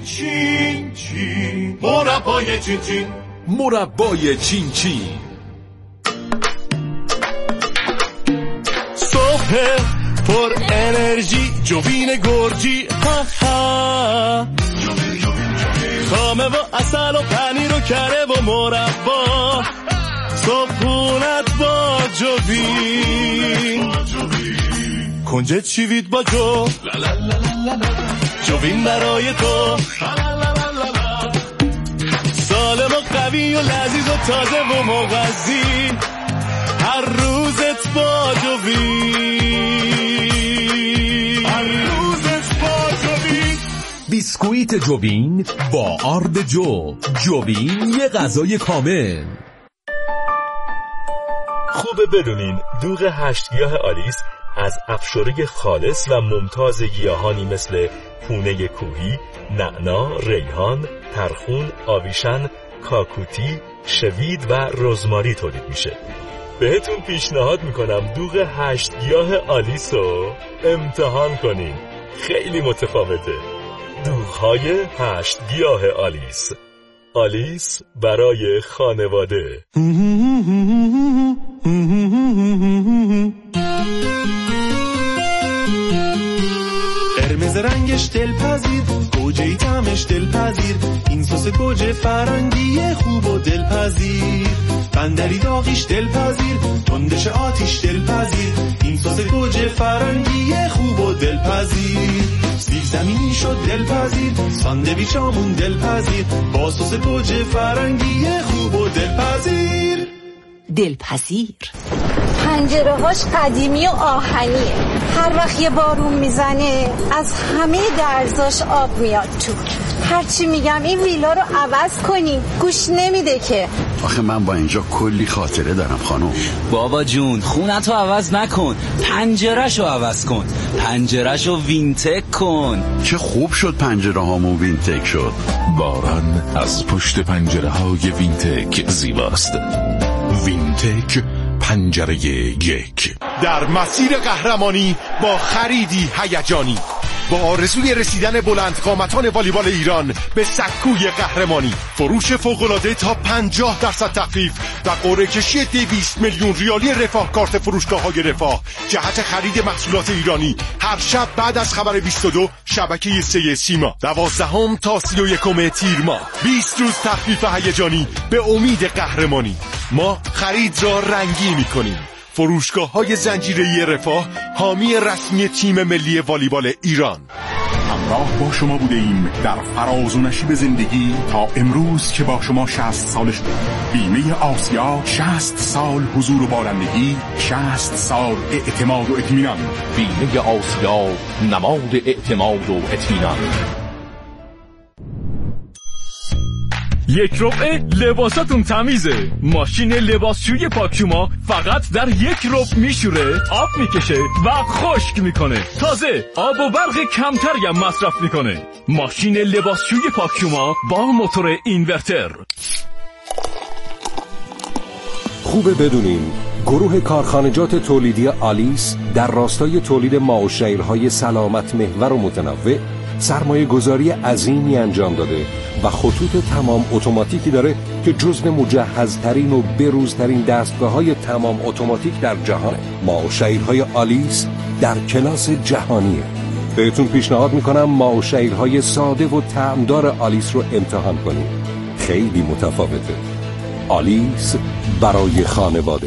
چین چین، مربای چین چین، مربای چین چین. صبح پر انرژی، جوین گرجی، ها ها، خامه و اصل و پنیر و کره و مربا، صبحونت با جوین، کنجد چیوید با جو، جوین برای تو، سالم و قوی و لذیذ و تازه و مغذی، هر روزت با جوین، هر روزت با جوین. بیسکویت جوین با آرد جو. جوین یه غذای کامل. خوبه بدونین دوغ 8 گیاه آلیس از افشاره خالص و ممتاز گیاهانی مثل پونه کوهی، نعنا، ریحان، ترخون، آویشن، کاکوتی، شوید و رزماری تولید میشه. بهتون پیشنهاد میکنم دوغ 8 گیاه آلیس رو امتحان کنین. خیلی متفاوته. دوغ‌های 8 گیاه آلیس. آلیس برای خانواده. قرمز رنگش دلپذیر، گوجه طعمش دلپذیر، این سس گوجه فرنگی خوب و دلپذیر، بندری داغیش دلپذیر، تندش آتیش دلپذیر، این سس گوجه فرنگی خوب و دلپذیر، سیب زمینی شد دلپذیر، ساندویچامون دلپذیر، با سس گوجه فرنگی خوب و دلپذیر. دلپذیر. پنجره‌هاش قدیمی و آهنیه، هر وقت یه بارون میزنه از همه درزاش آب میاد تو. هرچی میگم این ویلا رو عوض کنین گوش نمیده که. آخه من با اینجا کلی خاطره دارم خانم. بابا جون خونتو عوض نکن، پنجره‌شو عوض کن، پنجره‌شو وینتک کن. چه خوب شد پنجره هامون وینتک شد. باران از پشت پنجره های وینتک زیباست. وینتک پنجره یک. در مسیر قهرمانی با خریدی هیجانی، با آرزوی رسیدن بلندقامتان والیبال ایران به سکوی قهرمانی، فروش فوق‌العاده تا 50% تخفیف و قرعه کشی 200 میلیون ریالی رفاه کارت فروشگاه‌های رفاه جهت خرید محصولات ایرانی هر شب بعد از خبر 22 شبکه 3 سیما. 12 تا 31 تیر ماه 20 روز تخفیف هیجانی به امید قهرمانی. ما خرید را رنگی می‌کنیم. فروشگاه‌های زنجیره‌ای رفاه حامی رسمی تیم ملی والیبال ایران. همراه با شما بوده ایم در فراز و نشیب زندگی تا امروز که با شما 60 سالش بود. بیمه آسیا 60 سال حضور و بارندگی، 60 سال اعتماد و اطمینان. بیمه آسیا، نماد اعتماد و اطمینان. یک ربع لباساتون تمیزه. ماشین لباسشویی پاکشوما فقط در یک ربع میشوره، آب میکشه و خشک میکنه. تازه آب و برق کمتری هم مصرف میکنه. ماشین لباسشویی پاکشوما با موتور اینورتر. خوبه بدونین گروه کارخانجات تولیدی آلیس در راستای تولید ماوشیرهای سلامت محور و متنوع سرمایه گذاری عظیمی انجام داده و خطوط تمام اتوماتیکی داره که جزو مجهزترین و بروزترین دستگاه‌های تمام اتوماتیک در جهانه. ماوشیرهای آلیس در کلاس جهانیه. بهتون پیشنهاد میکنم ماوشیرهای ساده و طعمدار آلیس رو امتحان کنید. خیلی متفاوته. آلیس برای خانواده.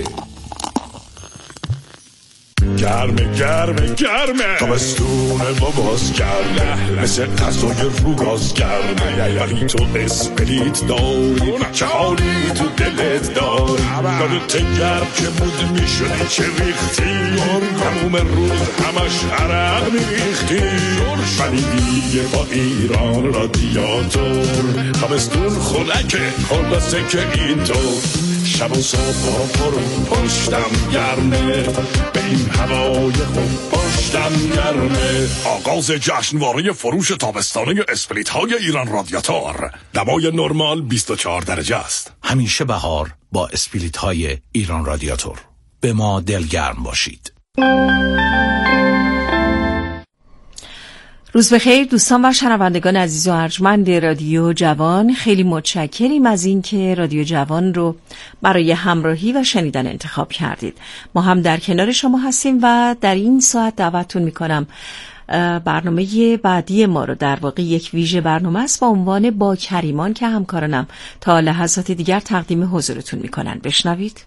گرمه گرمه گرمه، تابستون لباس گرمه، مثل غذای رو گاز گرمه. ولی تو اسپریت داری، چه حالی تو دلت داری، یادت گرم که مود میشدی چه ریختی، تموم روز همش عرق میریختی. ولی دیگه با ایران رادیاتور تابستون خنکه، خلاصه که اینطور شب و صبح پرو پشتم گرمه، به این هوای خوب پشتم گرمه. آغاز جشنواره فروش تابستانه اسپریت های ایران رادیاتور. دمای نرمال 24 درجه است. همیشه بهار با اسپریت های ایران رادیاتور. به ما دلگرم باشید. روز بخیر دوستان و شنوندگان عزیز و ارجمند رادیو جوان، خیلی متشکریم از این که رادیو جوان رو برای همراهی و شنیدن انتخاب کردید. ما هم در کنار شما هستیم و در این ساعت دعوتتون میکنم برنامه بعدی ما رو، در واقع یک ویژه برنامه است با عنوان با کریمان که همکارانم تا لحظات دیگر تقدیم حضورتون میکنن. بشنوید.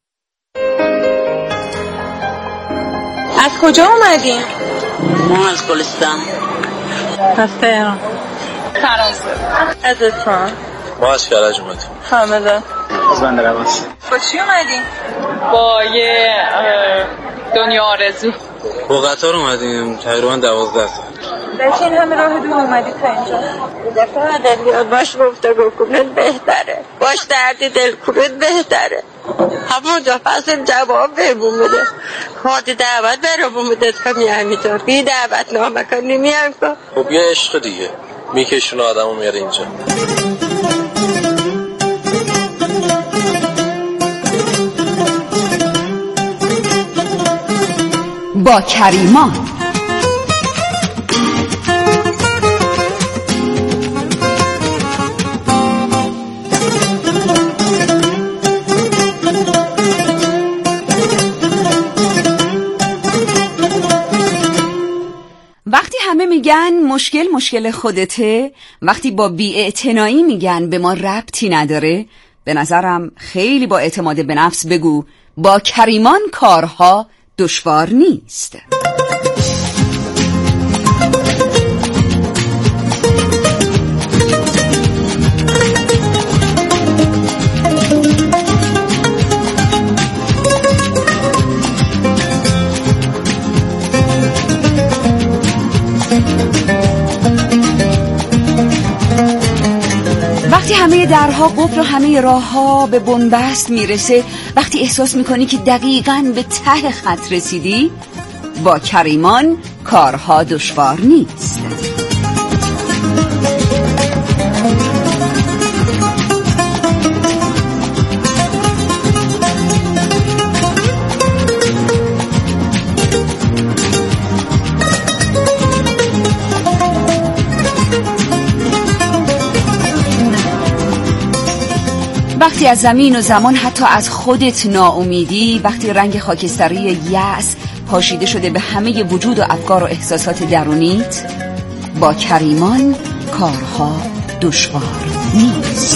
از کجا اومدین؟ ما از گلستان. از تهران. فرانسه. از اصفهان. ما از کرج اومدیم. حامده. از بندرعباس. با چی اومدین؟ با یه دنیا آرزو. با قطار اومدیم تقریبا 12 ساعت. در چه این همه راه دور اومدید تا اینجا؟ دفعه دل باش گفتگو کنید بهتره، باش دردی دل کنید بهتره. همونجا فصل جواب بهمون بده، خاطی دعوت برامون بده که میایم اینجا، بی دعوت نامه کنی میایم کن. خب یه عشق دیگه میکشونه آدمو میاره اینجا. با کریمان. وقتی همه میگن مشکل خودته، وقتی با بی‌اعتنایی میگن به ما ربطی نداره، به نظرم خیلی با اعتماد به نفس بگو با کریمان کارها دشوار نیست. وقتی همه درها قفل و همه راهها به بنبست میرسه، وقتی احساس میکنی که دقیقاً به ته خط رسیدی، با کریمان کارها دشوار نیست. وقتی از زمین و زمان، حتی از خودت ناامیدی، وقتی رنگ خاکستری یأس پاشیده شده به همه وجود و افکار و احساسات درونیت، با کریمان کارها دشوار نیست.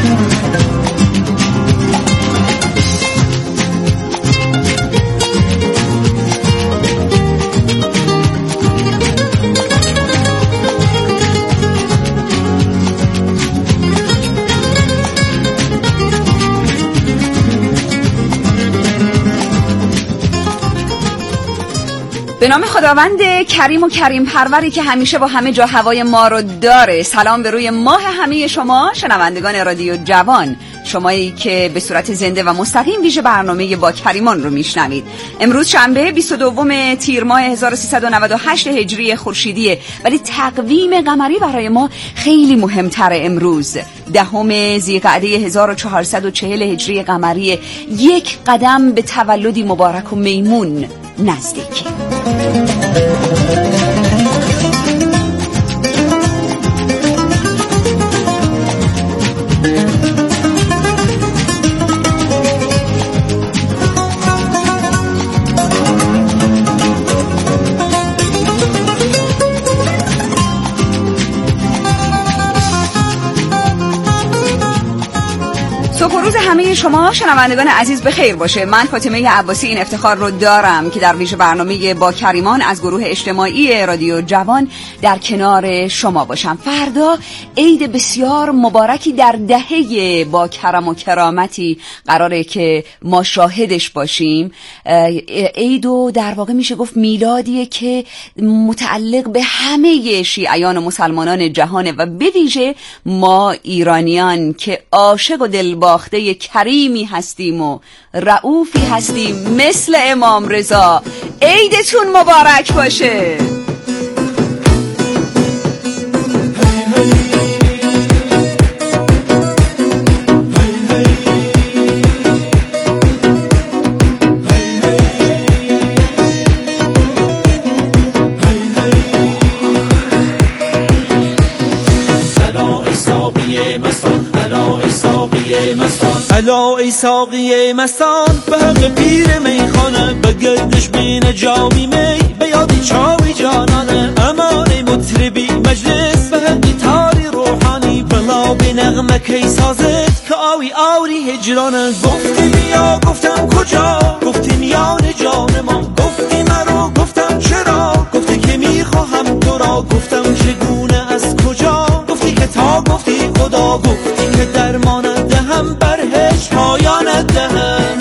به نام خداوند کریم و کریم پروری که همیشه با همه جا هوای ما رو داره. سلام به روی ماه همه شما شنوندگان رادیو جوان، شمایی که به صورت زنده و مستقیم ویژه برنامه با کریمان رو میشنوید. امروز شنبه 22 تیر ماه 1398 هجری خورشیدیه، ولی تقویم قمری برای ما خیلی مهمتره. امروز 10 ذیقعده 1440 هجری قمری، یک قدم به تولدی مبارک و میمون نزدیکی. همه شما شنوندگان عزیز بخیر باشه. من فاطمه عباسی این افتخار رو دارم که در ویژه برنامه با کریمان از گروه اجتماعی رادیو جوان در کنار شما باشم. فردا عید بسیار مبارکی در دهه با کرم و کرامتی قراره که ما شاهدش باشیم. عید و در واقع میشه گفت میلادیه که متعلق به همه شیعیان و مسلمانان جهانه و به ویژه ما ایرانیان که عاشق و دلباخته کریمی هستیم و رؤوفی هستیم مثل امام رضا. عیدتون مبارک باشه. ساقی مستان الا ای ساقی مستان الا ای ساقی مستان به حق پیر میخانه بگردش بین جامی می به یادی چاوی جانانه امان مطربی مجلس به حقی تاری روحانی بلا به نغمه کی سازد که آوی آوری هجرانه گفتی بیا گفتم کجا گفتی میان جان ما گفتی مرا گفتم چرا گفتی که میخواهم تو را گفتم چگونه از کجا گفتی که تا گفتی خدا گفتی که درمانت دهم بر هیچ پایانت دهم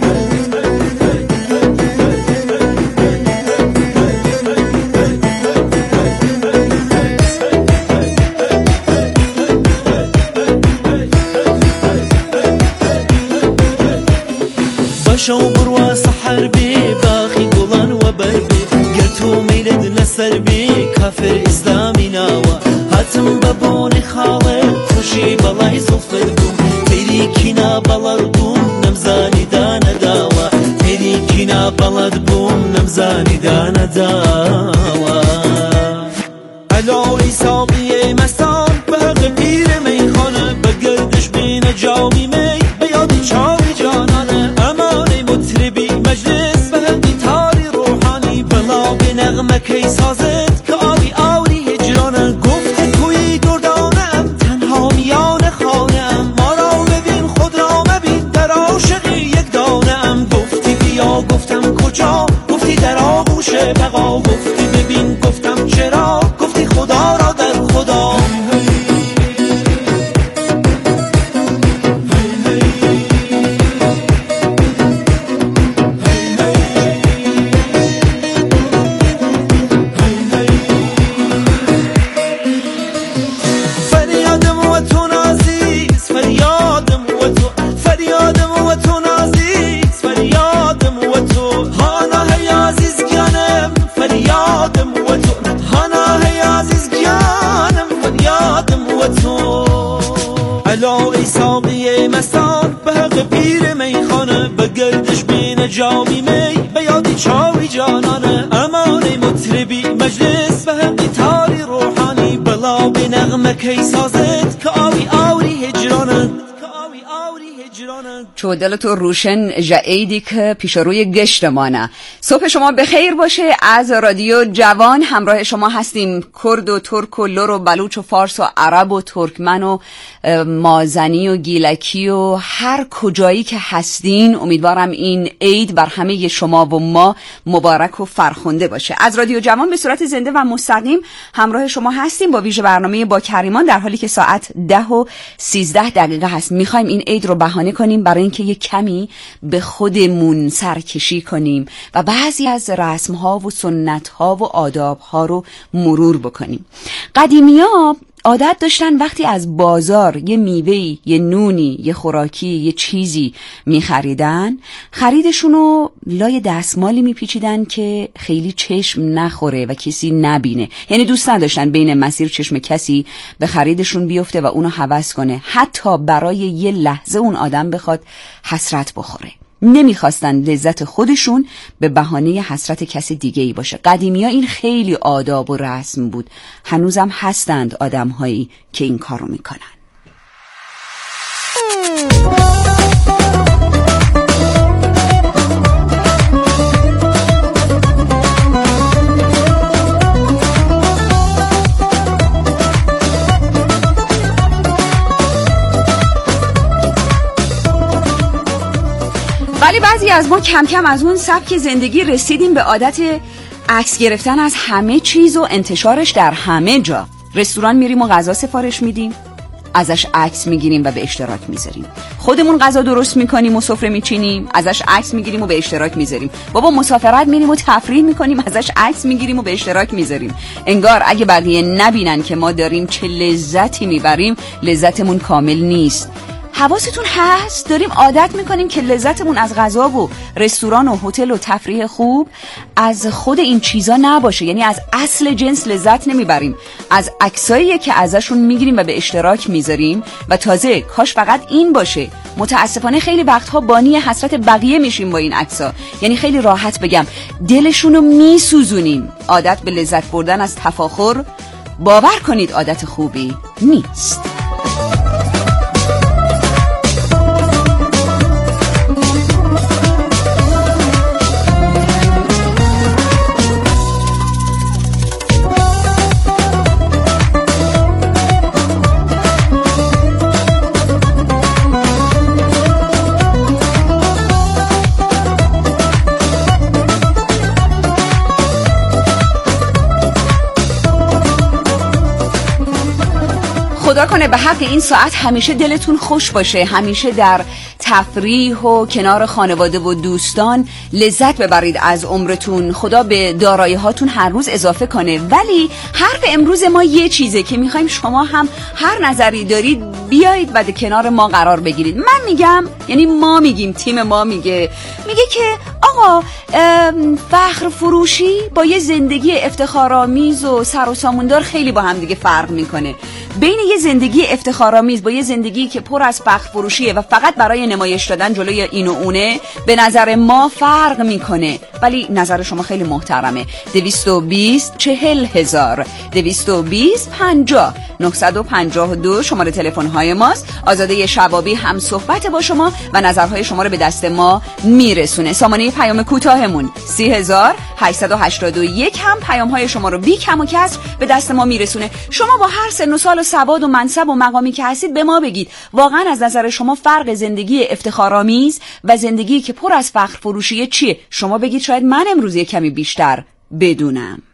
باشو برو سحر بی باخی گلان و بربی گر تو میلد لسر بی کافر اسلامی ناوا هاتم ببونی خاله خوشی بلای زفر بوم تیری کینا بلد بوم نمزانی دانه داوا تیری کینا بلد بوم نمزانی دانه داوا الا ای ساقی مستان به حق پیر میخانه بگردش بین جامی می به یادی چاوی جانانه امانی مطربی مجلس به حقی تاری روحانی بلا به نغمه کی سازد که آبی آوری هجرانه گفت توی دردانه ام تنها میان خانه ام ما را ببین خود را مبین در عاشقی یک دانه ام گفتی بیا گفتم کجا گفتی در آغوش بقا گفتی ببین گفتم چرا گفتی خدا را در خدا الا ای ساقی مستان به حق پیر میخانه بگردش بین جامی می به یادی چاوی جانانه امانی مطربی مجلس به حقی تاری روحانی بلا به نغمه کی سازد که آوی آوری هجرانه چو دل تو روشن جعیدی که پیش روی گشت مانه. صبح شما بخیر باشه. از رادیو جوان همراه شما هستیم. کرد و ترک و لر و بلوچ و فارس و عرب و ترکمن و مازنی و گیلکی و هر کجایی که هستین امیدوارم این عید بر همه شما و ما مبارک و فرخنده باشه. از رادیو جوان به صورت زنده و مستقیم همراه شما هستیم با ویژه برنامه با کریمان در حالی که ساعت 10:13 هست. میخوایم این عید رو بهانه کنیم برای اینکه یک کمی به خودمون سرکشی کنیم و بعضی از رسم‌ها و سنت‌ها و آداب‌ها رو مرور بکنیم. قدیمی‌ها عادت داشتن وقتی از بازار یه میوه‌ای، یه نونی، یه خوراکی، یه چیزی می‌خریدن، خریدشونو لای دستمالی می‌پیچیدن که خیلی چشم نخوره و کسی نبینه. یعنی دوست نداشتن بین مسیر چشم کسی به خریدشون بیفته و اونو هوس کنه، حتی برای یه لحظه اون آدم بخواد حسرت بخوره. نمیخواستن لذت خودشون به بهانه حسرت کسی دیگه ای باشه. قدیمی ها این خیلی آداب و رسم بود. هنوزم هستند آدم هایی که این کارو میکنن. ولی بعضی از ما کم کم از اون سبک زندگی رسیدیم به عادت عکس گرفتن از همه چیز و انتشارش در همه جا. رستوران میریم و غذا سفارش میدیم، ازش عکس میگیریم و به اشتراک میذاریم. خودمون غذا درست میکنیم و سفره میچینیم، ازش عکس میگیریم و به اشتراک میذاریم. بابا مسافرت میریم و تفریح میکنیم، ازش عکس میگیریم و به اشتراک میذاریم. انگار اگه بقیه نبینن که ما داریم چه لذتی میبریم، لذتمون کامل نیست. حواستون هست؟ داریم عادت میکنیم که لذتمون از غذا و رستوران و هتل و تفریح خوب از خود این چیزا نباشه. یعنی از اصل جنس لذت نمیبریم، از عکسایی که ازشون میگیریم و به اشتراک میذاریم. و تازه کاش فقط این باشه. متاسفانه خیلی وقتها بانی حسرت بقیه میشیم با این عکسا. یعنی خیلی راحت بگم دلشونو میسوزونیم. عادت به لذت بردن از تفاخر باور کنید عادت خوبی نیست. خدا کنه به حق این ساعت همیشه دلتون خوش باشه، همیشه در تفریح و کنار خانواده و دوستان لذت ببرید از عمرتون. خدا به دارایی هاتون هر روز اضافه کنه. ولی حرف امروز ما یه چیزه که میخوایم شما هم هر نظری دارید بیایید و در کنار ما قرار بگیرید. من میگم، یعنی ما میگیم، تیم ما میگه که آقا فخر فروشی با یه زندگی افتخارآمیز و سر و ساموندار خیلی با هم دیگه فرق میکنه. بین یه زندگی افتخارآمیز با یه زندگی که پر از فخر فروشیه و فقط برای نمایش دادن جلوی این و اونه به نظر ما فرق میکنه. ولی نظر شما خیلی محترمه. 220 40000 220 50 952 شماره تلفن های ماست. آزاده شبابی هم صحبت با شما و نظرهای شما رو به دست ما میرسونه. سامانه پیام کوتاهمون 30881 هم پیام های شما رو بی کم و کسر به دست ما میرسونه. شما با هر سن و سال و سواد و منصب و مقامی که هستید به ما بگید واقعا از نظر شما فرق زندگی افتخارآمیز و زندگی که پر از فخر فروشیه چیه؟ شما بگید، شاید من امروز یه کمی بیشتر بدونم.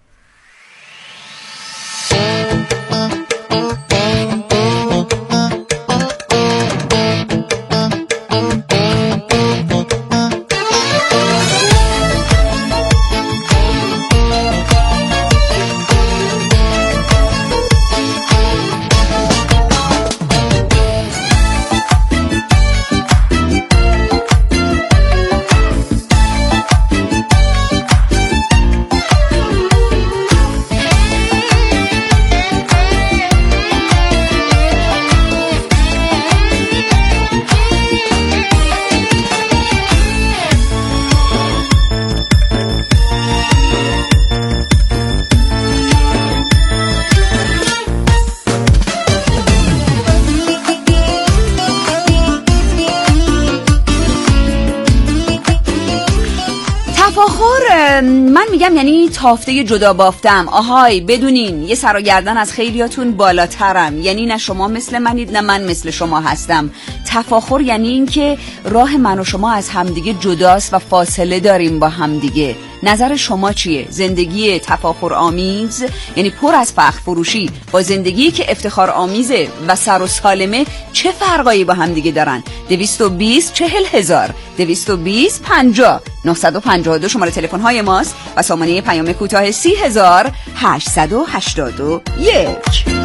من میگم یعنی تافته جدا بافتم. آهای بدونین یه سر و گردن از خیلیاتون بالاترم. یعنی نه شما مثل منید نه من مثل شما هستم. تفاخر یعنی این که راه من و شما از همدیگه جداست و فاصله داریم با همدیگه. نظر شما چیه؟ زندگی تفاخر آمیز یعنی پر از فخر فروشی با زندگی که افتخار آمیزه و سر و سالمه چه فرقایی با هم دیگه دارن؟ 220 40000 220 50 952 شماره تلفن های ماست و سامانه پیام کوتاه 30881.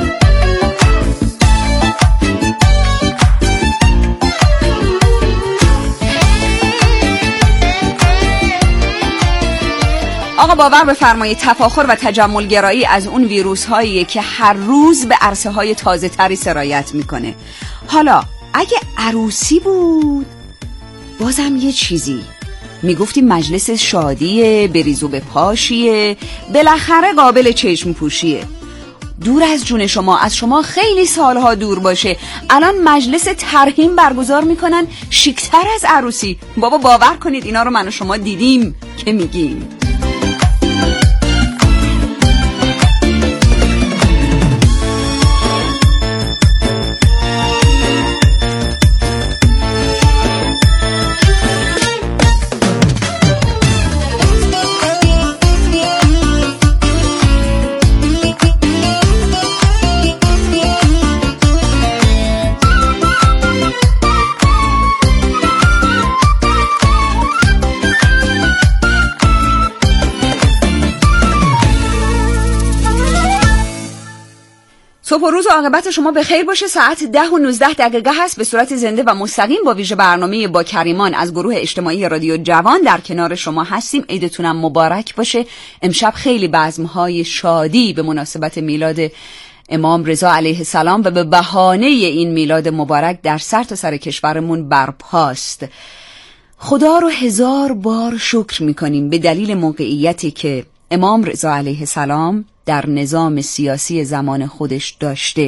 آقا باور بفرمایید تفاخر و تجمل گرایی از اون ویروس هاییه که هر روز به عرصه های تازه تری سرایت میکنه. حالا اگه عروسی بود بازم یه چیزی میگفتی مجلس شادیه، بریزو به پاشیه، بالاخره قابل چشم پوشیه. دور از جون شما، از شما خیلی سالها دور باشه، الان مجلس ترحیم برگزار میکنن شیکتر از عروسی. بابا باور کنید اینا رو من و شما دیدیم که میگیم. صبح و روز و عاقبت شما به خیر باشه. ساعت 10 و 19 دقیقه هست. به صورت زنده و مستقیم با ویژه برنامه با کریمان از گروه اجتماعی رادیو جوان در کنار شما هستیم. عیدتونم مبارک باشه. امشب خیلی بزم‌های شادی به مناسبت میلاد امام رضا علیه السلام و به بهانه این میلاد مبارک در سرتاسر کشورمون برپاست. خدا رو 1000 بار شکر میکنیم به دلیل موقعیتی که امام رضا علیه السلام در نظام سیاسی زمان خودش داشته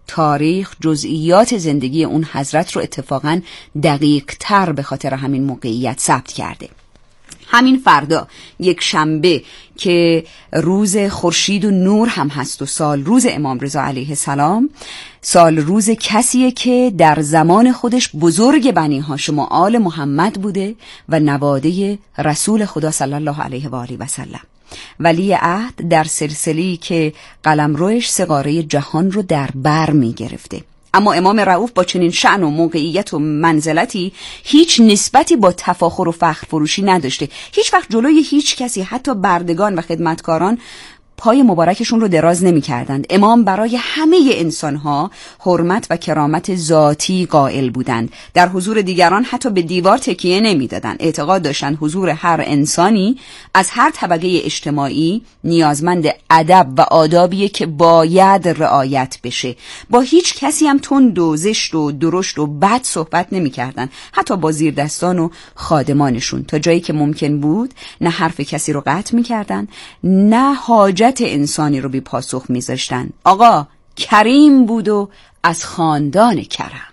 تاریخ جزئیات زندگی اون حضرت رو اتفاقاً دقیق تر به خاطر همین موقعیت ثبت کرده. همین فردا یک شنبه که روز خورشید و نور هم هست و سال روز امام رضا علیه السلام، سال روز کسیه که در زمان خودش بزرگ بنی هاشم و آل محمد بوده و نواده رسول خدا صلی الله علیه و آله و سلم، ولی عهد در سلسله‌ای که قلمروش سقاره جهان رو در بر می گرفته. اما امام رؤوف با چنین شأن و موقعیت و منزلتی هیچ نسبتی با تفاخر و فخر فروشی نداشته. هیچ وقت جلوی هیچ کسی، حتی بردگان و خدمتکاران، پای مبارکشون رو دراز نمی کردند. امام برای همه انسانها حرمت و کرامت ذاتی قائل بودند. در حضور دیگران حتی به دیوار تکیه نمی دادند. اعتقاد داشتند حضور هر انسانی از هر طبقه اجتماعی نیازمند ادب و آدابیه که باید رعایت بشه. با هیچ کسی هم تند و زشت و درشت و بد صحبت نمی کردند، حتی با زیردستان و خادمانشون. تا جایی که ممکن بود نه حرف کسی رو قطع می کردن، نه حاجت انسانی رو بی پاسخ میذاشتن. آقا کریم بود و از خاندان کرم.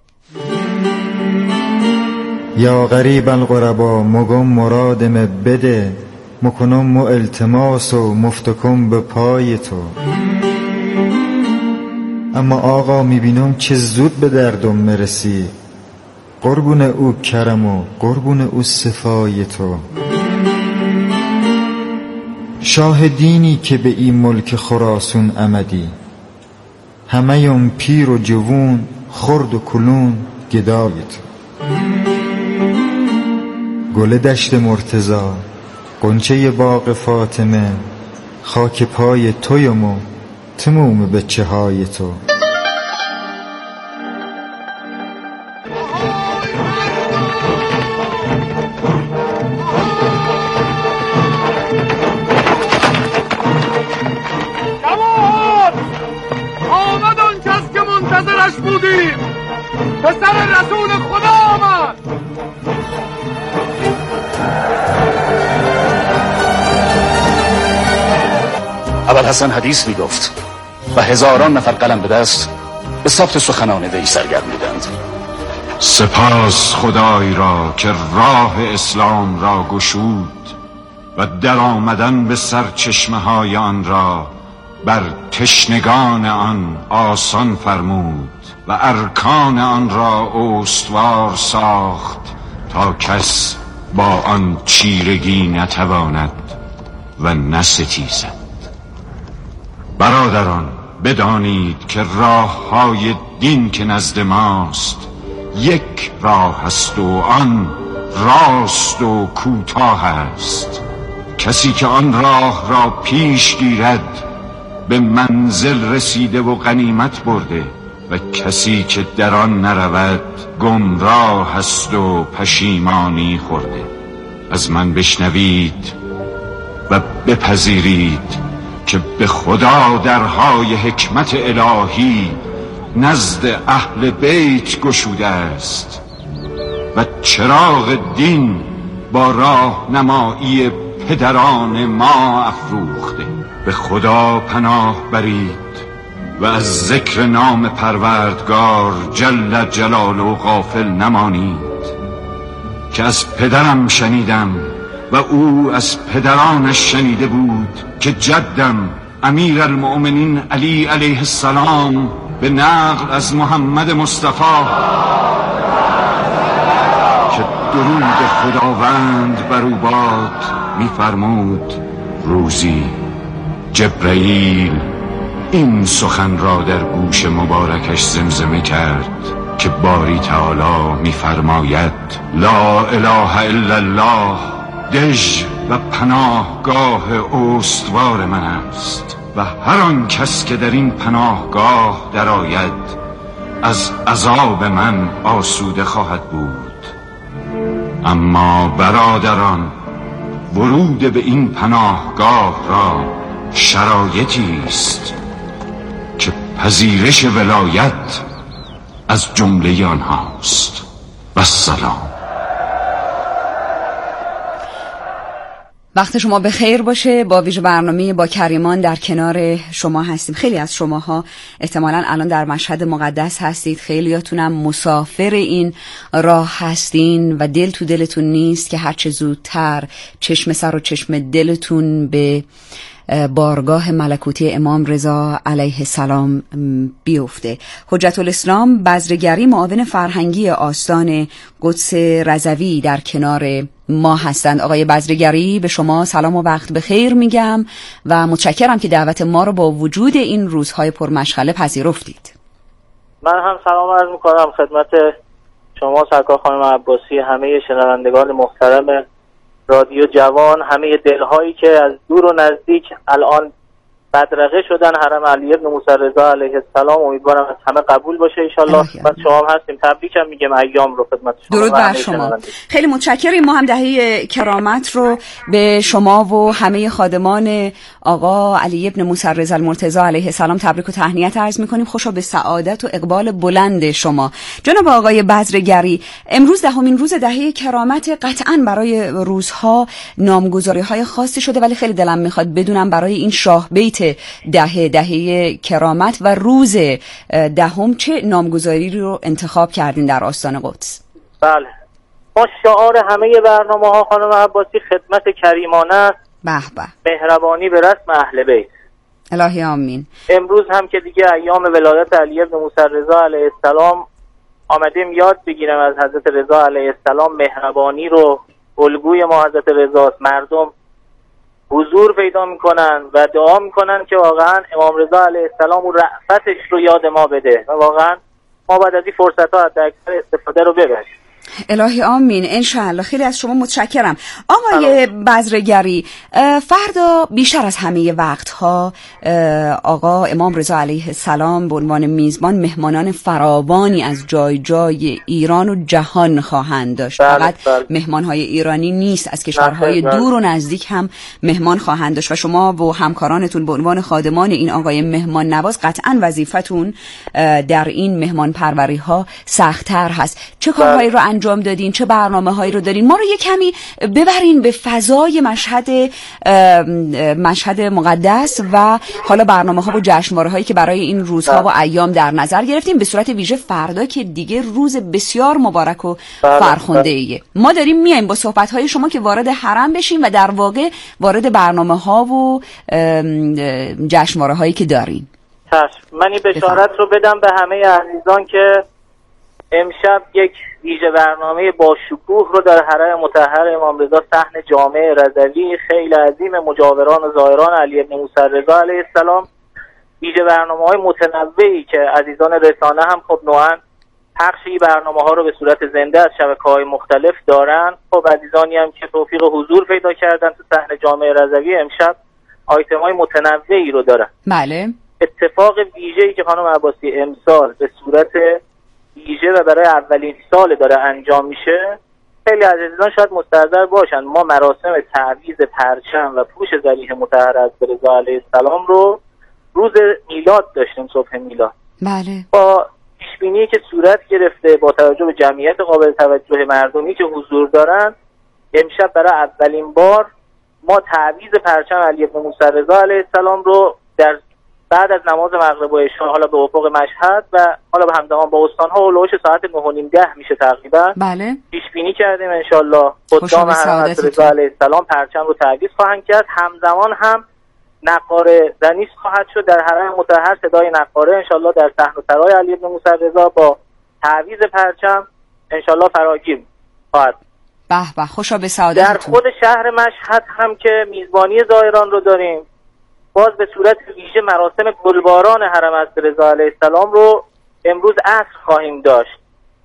یا غریب الغربا مگم مرادم بده، مکنم التماس و مفتکم به پای تو. اما آقا میبینم چه زود به دردم مرسی، قربون او کرم و قربون او صفای تو. شاه دینی که به این ملک خراسون آمدی، همه یم پیر و جوون خرد و کلون گدای تو. گل دشت مرتضا، غنچه باغ فاطمه، خاک پای تویم و تموم بچه های تو. پسر رسول خدا آمد. ابوالحسن حدیث میگفت و هزاران نفر قلم به دست به ثبت سخنان وی سرگرمیدند. سپاس خدای را که راه اسلام را گشود و در آمدن به سرچشمه های آن را بر تشنگان آن آسان فرمود و ارکان آن را استوار ساخت تا کس با آن چیرگی نتواند و نستیزد. برادران بدانید که راه های دین که نزد ماست یک راه است و آن راست و کوتاه است. کسی که آن راه را پیش گیرد به منزل رسیده و غنیمت برده و کسی که در آن نرود گمراه است و پشیمانی خورده. از من بشنوید و بپذیرید که به خدا درهای حکمت الهی نزد اهل بیت گشوده است و چراغ دین با راهنمایی پدران ما افروخته. به خدا پناه برید و از ذکر نام پروردگار جل جلاله غافل نمانید که از پدرم شنیدم و او از پدرانش شنیده بود که جدم امیر المؤمنین علی علیه السلام به نقل از محمد مصطفی که درود خداوند بر او باد می‌فرمود روزی جبرئیل این سخن را در گوش مبارکش زمزمه کرد که باری تعالی می‌فرماید لا اله الا الله دژ و پناهگاه استوار من است و هر آن کس که در این پناهگاه درآید از عذاب من آسوده خواهد بود. اما برادران ورود به این پناهگاه را شرایطی است که پذیرش ولایت از جمله آنهاست. و السلام. وقت شما به خیر باشه. با ویژه برنامه با کریمان در کنار شما هستیم. خیلی از شماها احتمالاً الان در مشهد مقدس هستید، خیلیاتونم مسافر این راه هستین و دل تو دلتون نیست که هرچه زودتر چشم سر و چشم دلتون به بارگاه ملکوتی امام رضا علیه السلام بیفته. حجت الاسلام بذرگری معاون فرهنگی آستان قدس رضوی در کنار ما هستند. آقای بذرگری، به شما سلام و وقت بخیر میگم و متشکرم که دعوت ما رو با وجود این روزهای پرمشغله پذیرفتید. من هم سلام عرض میکنم خدمت شما سرکار خانم عباسی، همه شنوندگان محترم رادیو جوان، همه دلهایی که از دور و نزدیک الان بدرقه شدن حرم علی ابن موسی رضا علیه السلام. امیدوارم از همه قبول باشه انشالله. خدمت شما هم هستیم، تبریکم میگم ایام رو خدمت شما. درود بر شما. خیلی متشکریم. ما هم دهه کرامت رو به شما و همه خادمان آقا علی ابن موسی رضا المرتضی علیه السلام تبریک و تهنیت عرض میکنیم. خوشا به سعادت و اقبال بلند شما. جناب آقای بذرگری، امروز دهمین روز دهه کرامت. قطعاً برای روزها نامگذاری‌های خاصی شده، ولی خیلی دلم میخواد بدونم برای این شاه بیت دهه کرامت و روز دهم چه نامگذاری رو انتخاب کردین در آستان قدس؟ بله، ما شعار همه برنامه‌ها خانم عباسی خدمت کریمانه است. به به. مهربانی به رسم اهل بیت. الهی آمین. امروز هم که دیگه ایام ولایت علی ابن موسی رضا علیه السلام آمدیم یاد بگیریم از حضرت رضا علیه السلام. مهربانی رو الگوی ما حضرت رضاست. مردم حضور پیدا میکنن و دعا میکنن که واقعا امام رضا علیه السلام و رأفتش رو یاد ما بده و واقعا ما بعد از این فرصت ها حداکثر استفاده رو ببریم. الهی آمین انشاءالله. خیلی از شما متشکرم. آقای بذرگری، فردا بیشتر از همه وقتها آقا امام رضا علیه السلام به عنوان میزبان مهمانان فراوانی از جای جای ایران و جهان خواهند داشت. فقط مهمانهای ایرانی نیست، از کشورهای دور و نزدیک هم مهمان خواهند داشت و شما و همکارانتون به عنوان خادمان این آقای مهمان نواز قطعا وظیفتون در این مهمان پروری ها سخت‌تر هست. چه کارهایی رو انجام دادین؟ چه برنامه‌هایی رو دارین؟ ما رو یه کمی ببرین به فضای مشهد مقدس و حالا برنامه‌ها و جشنواره‌هایی که برای این روزها و ایام در نظر گرفتیم، به صورت ویژه فردا که دیگه روز بسیار مبارک و فرخنده‌ایه. ما داریم میایم با صحبت‌های شما که وارد حرم بشیم و در واقع وارد برنامه‌ها و جشنواره‌هایی که دارین. من این بشارت رو بدم به همه عزیزان که امشب یک ویژه برنامه با شکوه رو در حرم مطهر امام رضا صحن جامع رضوی خیلی عظیم مجاوران و زائران علی ابن موسی رضا علیه السلام، ویژه برنامه‌های متنوعی که عزیزان رسانه هم خب نوعاً پخش این برنامه‌ها رو به صورت زنده از شبکه‌های مختلف دارن. خب عزیزانی هم که توفیق حضور پیدا کردن تو صحن جامع رضوی امشب آیتم‌های متنوعی رو دارن. بله. اتفاق ویژه‌ای که خانم عباسی امسال به صورت ویژه و برای اولین سال داره انجام میشه، خیلی عزیزان شاید مستحضر باشن، ما مراسم تعویض پرچم و پوش ذریح مطهر از رضا علیه السلام رو روز میلاد داشتیم، صبح میلاد. بله. با پیشبینی که صورت گرفته با توجه به جمعیت قابل توجه مردمی که حضور دارن، امشب برای اولین بار ما تعویض پرچم علی ابن موسی رضا علیه السلام رو در بعد از نماز مغرب و عشا حالا به افق مشهد و حالا به همزمان با استان‌ها اولوش ساعت 9:30 میشه تقریبا. بله. پیش بینی کردیم ان شاء الله خدام حضرت رضا علیه السلام پرچم رو تعویض خواهند کرد. همزمان هم نقاره زنی خواهد شد در حرم مطهر. صدای نقاره ان شاء الله در صحن و سرای علی ابن موسی رضا با تعویض پرچم ان شاء الله فراگیر خواهد. به به، خوشا به سعادتتون. در خود شهر مشهد هم که میزبانی زائران رو داریم، باز به صورت ویژه مراسم گلباران حرم حضرت رضا علیه السلام رو امروز عصر خواهیم داشت.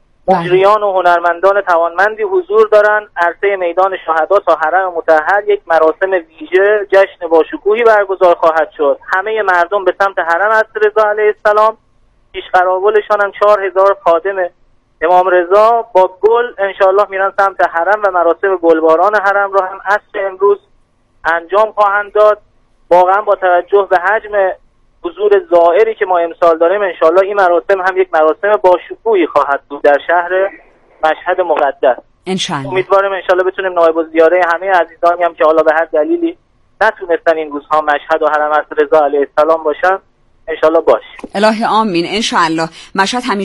مجریان و هنرمندان توانمندی حضور دارن. عرصه میدان شهدا تا حرم مطهر یک مراسم ویژه جشن با شکوهی برگزار خواهد شد. همه مردم به سمت حرم حضرت رضا علیه السلام، پیش قراولشان هم 4000 خادم امام رضا با گل انشاءالله میرن سمت حرم و مراسم گلباران حرم رو هم عصر امروز انجام خواهند داد. واقعا با توجه به حجم حضور زائری که ما امسال داریم انشالله این مراسم هم یک مراسم با شکوهی خواهد بود در شهر مشهد مقدس. انشالله. امیدوارم انشالله بتونیم نایب الزیاره همه عزیزانی هم که حالا به هر دلیلی نتونستن این روزها مشهد و حرم رضا علیه السلام باشن انشالله باشه. الهی آمین. انشالله. مشهد همیشه